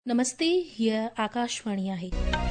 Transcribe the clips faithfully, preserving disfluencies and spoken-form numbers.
नमस्ते, हीअ आकाशवाणी आहे।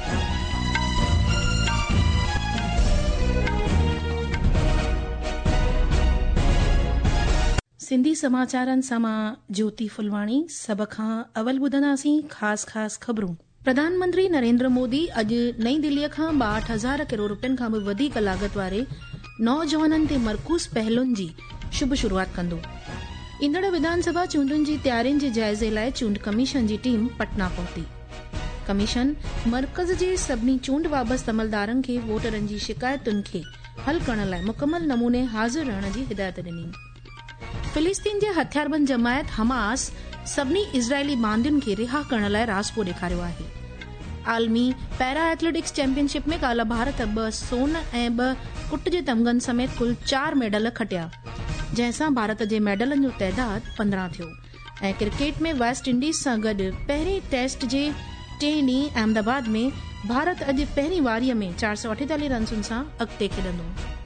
सिंधी समाचारनि सां मां ज्योति फुलवाणी। सभ खां अवल ॿुधंदासीं ख़ासि ख़ासि ख़बरूं। प्रधानमंत्री नरेंद्र मोदी अॼु नई दिल्लीअ खां ॿाहठि हज़ार किरोड़ रुपयनि खां बि वधीक लाॻत वारे नौजवाननि ते मरकूज़ पहलुनि जी शुभ शुरूआत कंदो। ईंदड़ विधानसभा चूंडुनि जी तयारियुनि जे जाइज़े लाइ चूंड कमीशन जी टीम पटना पहुती। कमीशन मर्कज़ जे सभिनी चूंड वाबस्तु अमलदारनि खे वोटरनि जी शिकायतुनि खे हल करण लाइ मुकमल नमूने हाज़िर रहण जी हिदायत ॾिनी। फिलिस्तीन जे हथियारबंद जमायत हमास सभिनी इज़राइली बांदियुनि खे रिहा करण लाइ रासपो ॾेखारियो आहे। आलमी पैरा एथलेटिक्स चैंपियनशिप में काल्ह भारत ॿ सोन ऐं ॿ कुट जे तमग़नि समेत कुल चार मेडल खटिया, जंहिंसां भारत जे मेडलनि जो तइदाद पंद्रहं थियो। ऐं क्रिकेट में वेस्ट इंडीज़ सां गॾु पहिरें टेस्ट जे टे ॾींहुं अहमदाबाद में भारत अॼु पहिरीं वारीअ में चार सौ अठेतालीह रन्सुनि सां अॻिते खेॾंदो।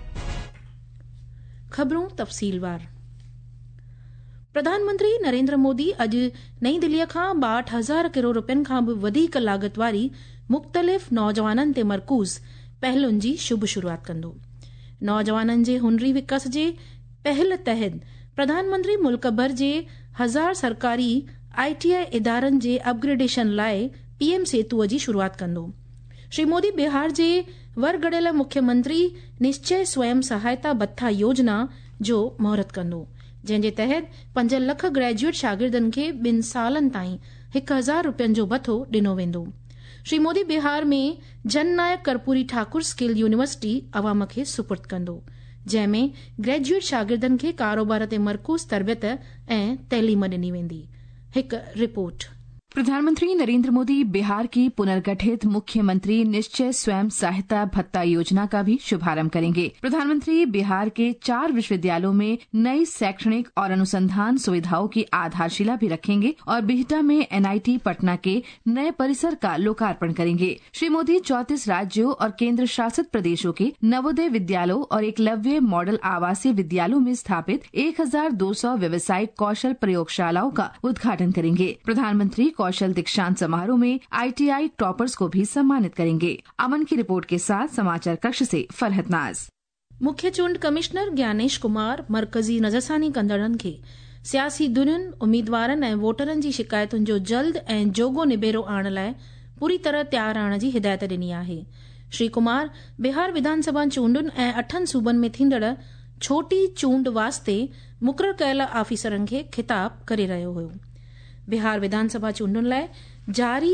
ख़बरूं तफ़सीलवार। प्रधानमंत्री नरेंद्र मोदी अॼु नई दिल्लीअ खां ॿाहठि हज़ार किरोड़ रुपयनि खां बि वधीक लाॻत वारी मुख़्तलिफ़ नौजवाननि ते मरकूज़ पहलुनि जी शुभ शुरूआत कंदो। नौजवाननि जे हुनरी विकास जे पहल तहत प्रधानमंत्री मुल्क भर जे हज़ार सरकारी आईटीआई इदारनि जे अपग्रेडेशन लाइ पीएम सेतुअ जी शुरूआत कंदो। श्री मोदी बिहार जे वरगढ़ियल मुख्यमंत्री निश्चय स्वयं सहायता भत्ता योजना जो महूरत कंदो, जंहिं जे तहत पंज लख ग्रेजुएट शागिर्दनि खे ॿिनि सालनि ताईं हिकु हज़ार रुपयनि जो भथो ॾिनो वेंदो। श्री मोदी बिहार में जननायक कर्पूरी ठाकुर स्किल यूनिवर्सिटी अवाम खे सुपुर्द कंदो, जंहिं में ग्रेजुएट शागिर्दनि खे कारोबार ते मरकूज़ तरबियत ऐं तैलीम ॾिनी वेंदी। हिकु रिपोर्ट। प्रधानमंत्री नरेंद्र मोदी बिहार की पुनर्गठित मुख्यमंत्री निश्चय स्वयं सहायता भत्ता योजना का भी शुभारंभ करेंगे। प्रधानमंत्री बिहार के चार विश्वविद्यालयों में नई शैक्षणिक और अनुसंधान सुविधाओं की आधारशिला भी रखेंगे और बिहटा में एनआईटी पटना के नए परिसर का लोकार्पण करेंगे। श्री मोदी चौंतीस राज्यों और केंद्र शासित प्रदेशों के नवोदय विद्यालयों और एकलव्य मॉडल आवासीय विद्यालयों में स्थापित एक हजार दो सौ व्यवसायिक कौशल प्रयोगशालाओं का उद्घाटन करेंगे। प्रधानमंत्री कौशल दीक्षांत समारोह में आईटीआई टॉपर्स को भी सम्मानित करेंगे। अमन की रिपोर्ट के साथ समाचार कक्ष से फरहत नाज। मुख्य चूंड कमिश्नर ज्ञानेश कुमार मरकज़ी नज़रसानी कंदड़नि खे सियासी धुरियुनि, उम्मीदवारनि ऐं वोटरनि जी शिकायतुनि जो जल्द ऐं जोॻो निबेरो आणण लाइ पूरी तरह तयार रहण जी हिदायत ॾिनी आहे। श्री कुमार बिहार विधानसभा चूंडुनि ऐं अठनि सूबनि में थींदड़ छोटी चूंड वास्ते मुक़रर कयल आफ़ीसरनि खे ख़िताब करे रहियो हो। बिहार विधानसभा चूंडुनि लाइ जारी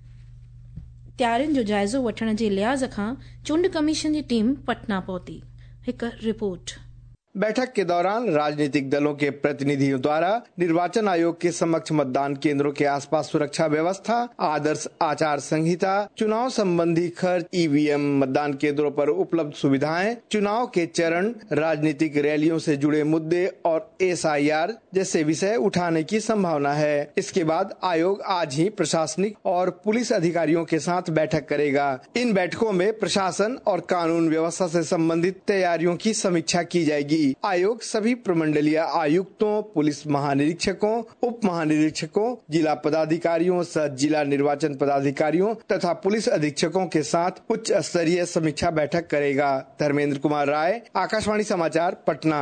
तयारियुनि जो जाइज़ो वठण जे लिहाज़ खां चूंड कमीशन जी टीम पटना पहुती। हिकु रिपोर्ट। बैठक के दौरान राजनीतिक दलों के प्रतिनिधियों द्वारा निर्वाचन आयोग के समक्ष मतदान केंद्रों के आसपास सुरक्षा व्यवस्था, आदर्श आचार संहिता, चुनाव संबंधी खर्च, ईवीएम, मतदान केंद्रों पर उपलब्ध सुविधाएं, चुनाव के चरण, राजनीतिक रैलियों से जुड़े मुद्दे और एसआईआर जैसे विषय उठाने की संभावना है। इसके बाद आयोग आज ही प्रशासनिक और पुलिस अधिकारियों के साथ बैठक करेगा। इन बैठकों में प्रशासन और कानून व्यवस्था से संबंधित तैयारियों की समीक्षा की जाएगी। आयोग सभी प्रमंडलीय आयुक्तों, पुलिस महानिरीक्षकों, उप महानिरीक्षकों, जिला पदाधिकारियों सह जिला निर्वाचन पदाधिकारियों तथा पुलिस अधीक्षकों के साथ उच्च स्तरीय समीक्षा बैठक करेगा। धर्मेंद्र कुमार राय, आकाशवाणी समाचार, पटना।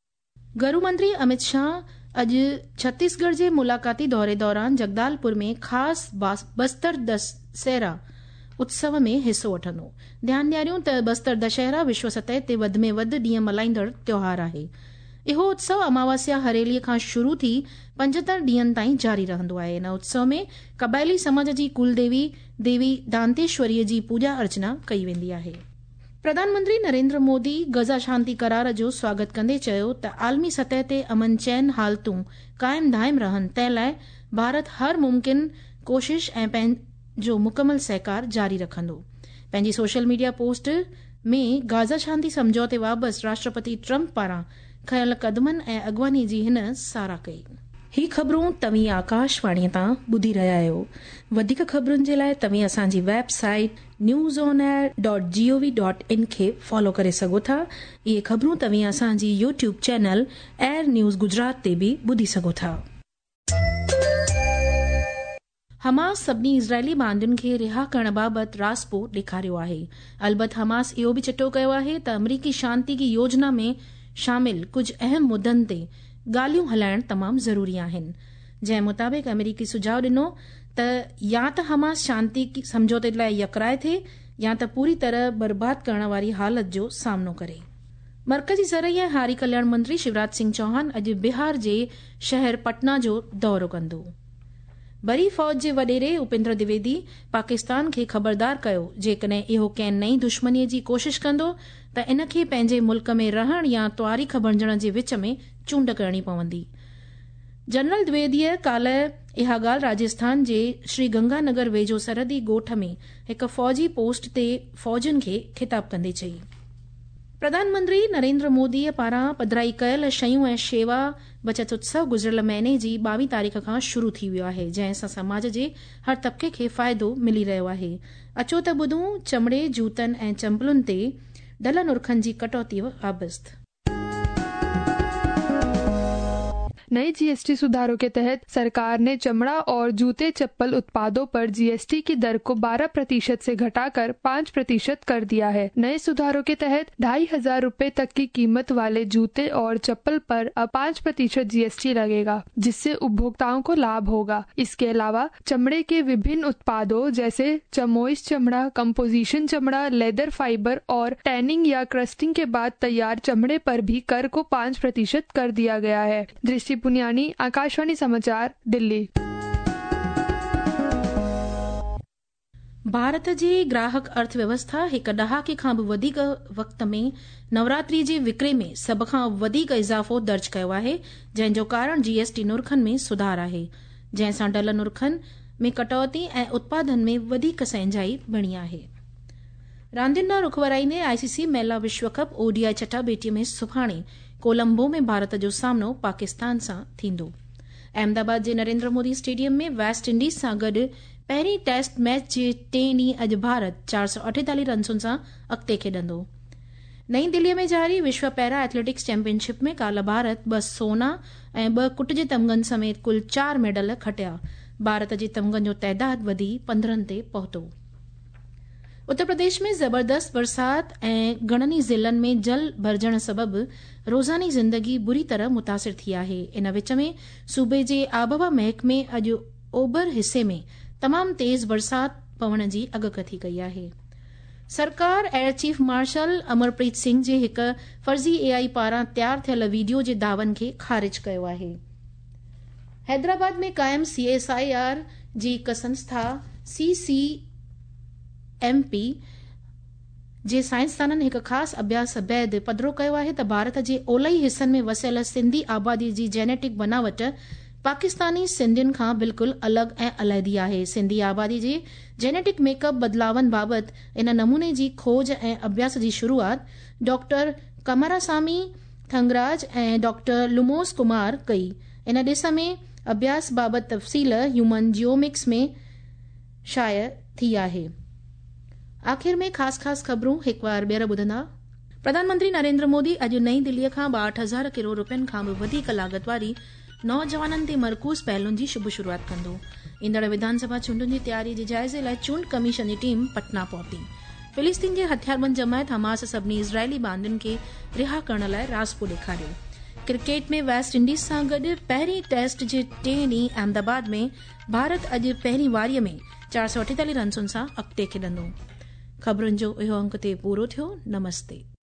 गृह मंत्री अमित शाह अॼु छत्तीसगढ़ जे मुलाकाती दौरे दौरान जगदालपुर में ख़ासि बस्तर दशहरा उत्सव में हिस्सो वठंदो। ध्यानु ॾियारियूं त बस्तर दशहरा विश्व सतह ते वधि में वधि ॾींहं मल्हाईंदड़ त्योहार आहे। इहो उत्सव अमावस्या हरेलीअ खां शुरू थी पंजहतरि ॾींहनि ताईं जारी रहंदो आहे। इन उत्सव में कबायली समाज जी कुलदेवी देवी दांतेश्वरीअ जी पूजा अर्चना कई वेंदी आहे। प्रधानमंत्री नरेंद्र मोदी गज़ा शांती करार जो स्वागत कंदे चयो त आलमी सतह ते अमन चैन हालतूं क़ाइम दाइम रहनि, तंहिं लाइ भारत हर मुमकिन कोशिश ऐं जो मुकमल सहकार जारी रखंदो। पंहिंजी सोशल मीडिया पोस्ट में गाज़ा शांती समझौते वाबसि राष्ट्रपति ट्रंप पारां खयल क़दमनि ऐं अॻवानी जी हिन साराह कई। ही ख़बरूं तव्हीं आकाशवाणीअ तां ॿुधी रहिया आहियो। वधीक ख़बरुनि जे लाइ तव्हीं असांजी website news on air dot G O V dot in खे फॉलो करे सघो था। इहे ख़बरूं तव्हीं असांजी YouTube channel air news Gujarat ते बि ॿुधी सघो था। हमास सभिनी इज़राइली बांदियुनि खे रिहा करण बाबति रासपो ॾेखारियो आहे। अलबत् हमास इहो बि चिटो कयो आहे त अमरीकी शांति की योजना में शामिल कुझु अहम मुद्दनि ते ॻाल्हियूं हलाइण तमामु ज़रूरी आहिनि। जंहिं मुताबिक़ अमरीकी सुझाव ॾिनो त या त हमास शांति समझौते लाइ यकराए थिए या त पूरी तरह बर्बाद करण वारी हालत जो सामनो करे। मरकजी ज़रई ऐं हारी कल्याण मंत्री शिवराज सिंह चौहान अॼु बिहार जे शहर पटना जो दौरो कंदो। बरी फौज जे वॾेरे उपेंद्र द्विवेदी पाकिस्तान खे ख़बरदार कयो जेकॾहिं इहो कंहिं नई दुश्मनीअ जी कोशिश कंदो त इन खे पंहिंजे मुल्क में रहण या तवारीख़ बणजण जे विच में चूंड करणी पवंदी। जनरल द्विवेदीअ काल्ह इहा ॻाल्हि राजस्थान जे श्रीगंगानगर वेझो सरहदी ॻोठ में हिक फौजी पोस्ट ते फौजियुनि खे ख़िताब कंदे चई। प्रधानमंत्री नरेंद्र मोदीअ पारां पधराई कयल शयूं ऐं शेवा बचत उत्सव गुज़िरियल महीने जी ॿावीह तारीख़ खां शुरू थी वियो आहे, जंहिं सां समाज जे हर तबिके खे फ़ाइदो मिली रहियो आहे। अचो त ॿुधूं चमड़े जूतनि ऐं चंपलुनि ते डल नुरखनि जी कटौतीअ बाबति। नए जीएसटी सुधारों के तहत सरकार ने चमड़ा और जूते चप्पल उत्पादों पर जीएसटी की दर को बारह प्रतिशत से घटाकर पाँच प्रतिशत कर दिया है। नए सुधारों के तहत ढाई हजार रूपए तक की कीमत वाले जूते और चप्पल पर अब पाँच प्रतिशत जीएसटी लगेगा, जिससे उपभोक्ताओं को लाभ होगा। इसके अलावा चमड़े के विभिन्न उत्पादों जैसे चमोइस चमड़ा, कंपोजिशन चमड़ा, लेदर फाइबर और टैनिंग या क्रस्टिंग के बाद तैयार चमड़े पर भी कर को पाँच प्रतिशत कर दिया गया है। दृष्टि पुनियानी, आकाशवाणी समाचार, दिल्ली। भारत जी ग्राहक अर्थव्यवस्था हिक ॾहाके खां बि वधीक वक़्त में नवरात्रि जे विक्रे में सभ खां वधीक इज़ाफ़ो दर्ज कयो आहे, जंहिं जो कारण जीएसटी नुरखनि में सुधार आहे, जंहिं सां डल नुरखनि में कटौती ऐं उत्पादन में वधीक सहिंजाई बणी आहे। रांदियुनि ॾांहुं रुख वराईंदे आईसीसी महिला विश्व कप ओडीआई चटाभेटीअ में सुभाणे कोलंबो में भारत जो सामनो पाकिस्तान सां थींदो। अहमदाबाद जे नरेंद्र मोदी स्टेडियम में वेस्ट इंडीज सां गॾु पहिरीं टेस्ट मैच जे टे ॾींहुं अॼु भारत चार सौ अठेतालीह रन्सुनि सां अॻिते खेॾंदो। नई दिल्लीअ में जारी विश्व पैरा एथलेटिक्स चैंपियनशिप में काल्ह भारत ॿ सोना ऐं ॿ कुट जे तमग़नि समेत कुल चार मेडल खटिया। भारत जे तमग़नि जो तइदाद वधी पंद्रहनि ते पहुतो। उत्तर प्रदेश में ज़बरदस्त बरसात ऐं घणनि ई ज़िलनि में जल भरजण सबबि रोज़ानी ज़िंदगी बुरी तरह मुतासिर थी आहे। इन विच में सूबे जे आबहवा महकमे अॼु ओभर हिसे में तमामु तेज़ बरसात पवण जी अॻकथी कई आहे। सरकार air chief marshal Amarpreet Singh जे हिक फर्ज़ी एआई पारां तयार थियल वीडियो जे दावनि खे ख़ारिज कयो आहे। हैदराबाद में क़ाइम सीएसआईआर जी हिक संस्था सीसी एमपी जे साइंसदाननि हिक ख़ासि अभ्यास बैदि पधिरो कयो आहे त भारत जे ओलही हिसनि में वसियल सिंधी आबादी जी जेनेटिक बनावट पाकिस्तानी सिंधियुनि खां बिल्कुलु अलॻि ऐं अलहदी आहे। सिंधी आबादी जे जेनेटिक मेकअप बदिलावनि बाबति इन नमूने जी खोज ऐं अभ्यास जी शुरूआत डॉक्टर कमरासामी थंगराज ऐं डॉक्टर लुमोस कुमार कई। इन ॾिस में अभ्यास बाबति तफ़सील ह्यूमन जियोमिक्स में शाया थी आहे। आख़िर में ख़ासि ख़ासि ख़बरूं हिकु बार ॿीहर ॿुधंदा। प्रधानमंत्री नरेंद्र मोदी अॼु नईं दिल्लीअ खां ॿाहठि हज़ार किरोड़ रुपयनि खां बि वधीक लाॻत वारी नौजवाननि ते मरकूज़ पहलुनि जी शुभ शुरूआत कंदो। ईंदड़ विधानसभा चूंडुनि जी तयारी जे जाइज़े लाइ चूंड कमीशन जी टीम पटना पहुती। फिलिस्तीन जे हथियारबंद जमायत हमास सभिनी इज़राइली बांदियुनि खे रिहा करण लाइ रासपो ॾेखारियो। क्रिकेट में वेस्ट इंडीज सां गॾु पहिरीं टेस्ट जे टे ॾींहुं अहमदाबाद में भारत अॼु पहिरीं वारीअ में चार सौ अठेतालीह रन्सुनि सां अॻिते खेॾंदो। ख़बरुनि जो इहो अंक ते पूरो थियो। नमस्ते।